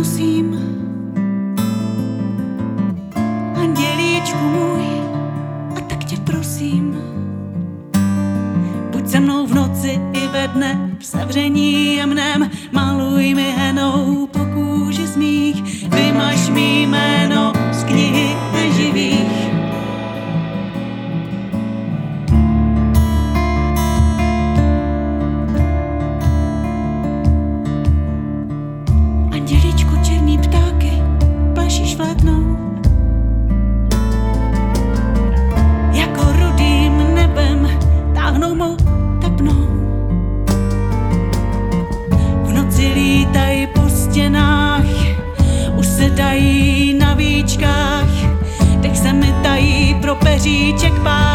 nosím. Andělíčku můj, a tak tě prosím, buď se mnou v noci i ve dne, v sevření jemném, maluj mi henou po kůži smích, vymaž mý jméno z knihy neživých. Andělíčku, černý ptáky plaší švétnou, jako rudým nebem táhnou mou tepnou. V noci lítají po stěnách, už se dají na víčkách, dech se mi tají pro peříček pár.